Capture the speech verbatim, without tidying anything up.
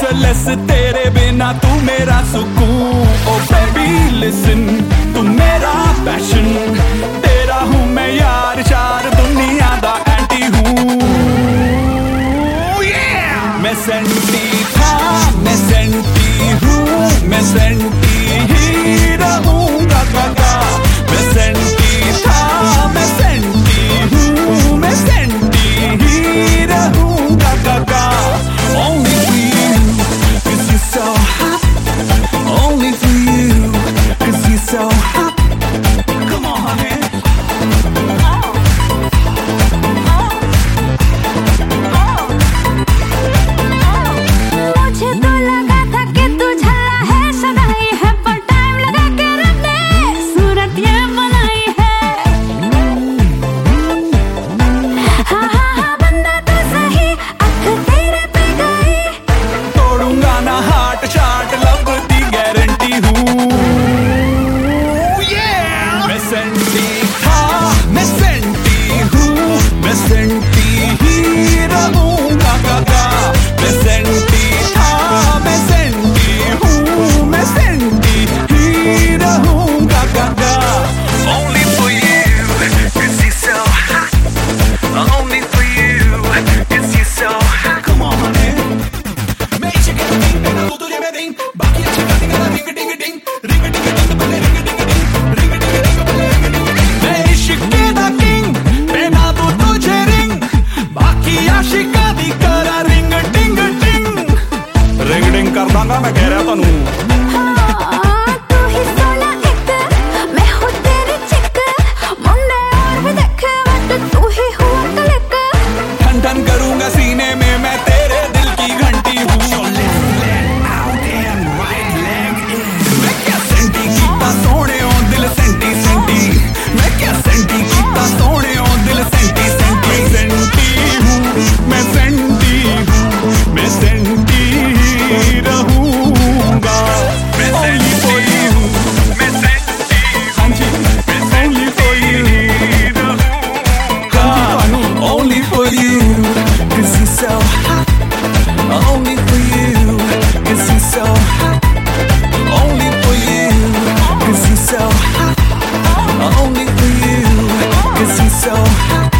स्पेशलेस तेरे बिना तू मेरा सुकून। ओ बेबी लिसन तू मेरा पैशन, तेरा हूँ मैं यार शार दुनिया दा एंटी हूँ। मैं सेंटी था मैं सेंटी हूँ, मैं सेंटी ही रहूँगा काका। मैं सेंटी था मैं सेंटी हूँ, मैं सेंटी ही रहूँगा काका। Only for you, 'cause you're so hot. Only for you, 'cause you're so hot. Come on, honey. मुझे तो लगा था कि तू झल्ला है, सगाई है, पर टाइम लगा के रब ने सूरत ये बनाई है। हाँ हाँ हाँ बंदा तो सही, अख तेरे पे गई। तोड़ूंगा ना हार्ट शार्ट, लब दी गारंटी हूँ। मैं सेंटी था मैं सेंटी हूँ, मैं सेंटी ही रहूँगा काका। मैं सेंटी था मैं सेंटी हूँ, मैं सेंटी ही रहूँगा काका। Only for you, 'cause you're so hot. Only for you, 'cause you're so hot. Come on, honey. Mexe que eu tenho, pega tudo de medim. Baki a chica, diga da ding ding ding. Ring ding ding, bale ring ding ding. Ring ding ding, bale ring ding ding. मैं इश्क दा king, पहना दूं तुझे ring. बाकी आशिका दी करा ring डिंग डिंग। Ring डिंग कर दांगा मैं कह रहा तनू। हाँ तू ही सोना एक, मैं हूँ तेरी चिक। मुंडे और भी देखे बट तू ही हुआ क्लिक। ठन ठन करूंगा सीने में मैं तेरे दिल की घंटी हूँ। मैं क्या सेंटी कीता सोने ओ दिल सेंटी सेंटी। मैं क्या सेंटी कीता सोने ओ दिल सेंटी सेंटी। सेंटी हूँ मैं सेंटी हूँ, मैं सेंटी ही रहूँगा। Only for you, मैं सेंटी हाँ जी Only for you रहूँगा। Only for you, 'cause you're so hot. Only for you, 'cause you're so hot. Only for you, 'cause you're so hot. Only for you, 'cause you're so hot.